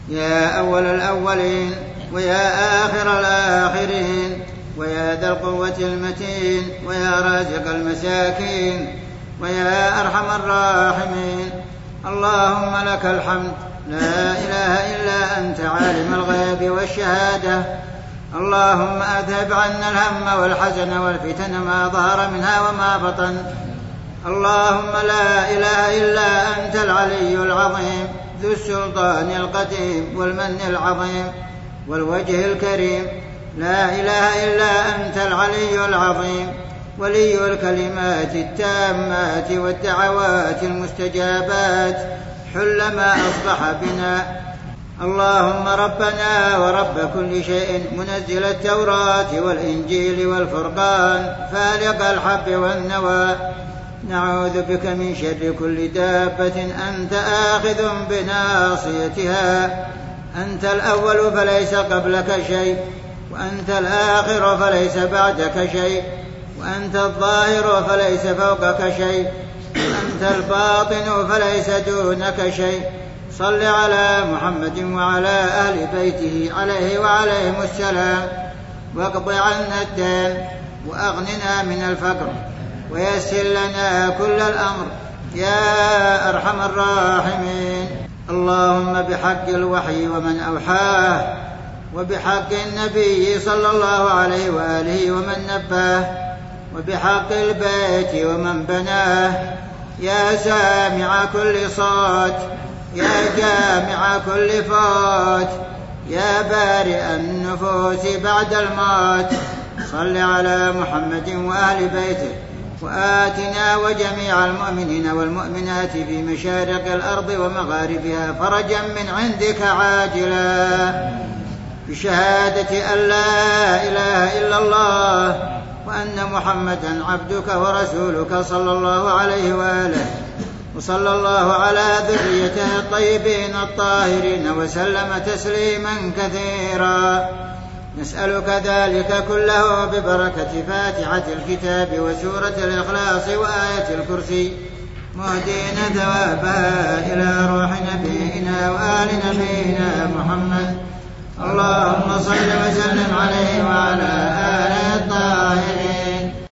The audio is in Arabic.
يا أول الأولين ويا آخر الآخرين ويا ذا القوة المتين ويا رازق المساكين ويا أرحم الراحمين. اللهم لك الحمد لا إله إلا أنت عالم الغيب والشهادة. اللهم أذهب عنا الهم والحزن والفتن ما ظهر منها وما بطن. اللهم لا إله إلا أنت العلي العظيم ذو السلطان القديم والمن العظيم والوجه الكريم. لا إله إلا أنت العلي العظيم ولي الكلمات التامات والدعوات المستجابات. حل ما أصبح بنا. اللهم ربنا ورب كل شيء منزل التوراة والإنجيل والفرقان فالق الحب والنوى. نعوذ بك من شر كل دابة أنت آخذ بناصيتها. أنت الأول فليس قبلك شيء وأنت الآخر فليس بعدك شيء وأنت الظاهر فليس فوقك شيء وأنت الباطن فليس دونك شيء. صل على محمد وعلى أهل بيته عليه وعليهم السلام واقض عنا الدين وأغننا من الفقر ويسر لنا كل الأمر يا أرحم الراحمين. اللهم بحق الوحي ومن أوحاه وبحق النبي صلى الله عليه وآله ومن نباه وبحق البيت ومن بناه. يا سامع كل صوت يا جامع كل فوت يا بارئ النفوس بعد الموت. صل على محمد وآل بيته وآتنا وجميع المؤمنين والمؤمنات في مشارق الأرض ومغاربها فرجا من عندك عاجلا بشهادة أن لا إله إلا الله وأن محمدا عبدك ورسولك صلى الله عليه وآله وصلى الله على ذريته الطيبين الطاهرين وسلم تسليما كثيرا. نسألك ذلك كله ببركة فاتحة الكتاب وسورة الإخلاص وآية الكرسي مهدين ثوابها إلى روح نبينا وآل نبينا محمد. اللهم صل وسلم عليه وعلى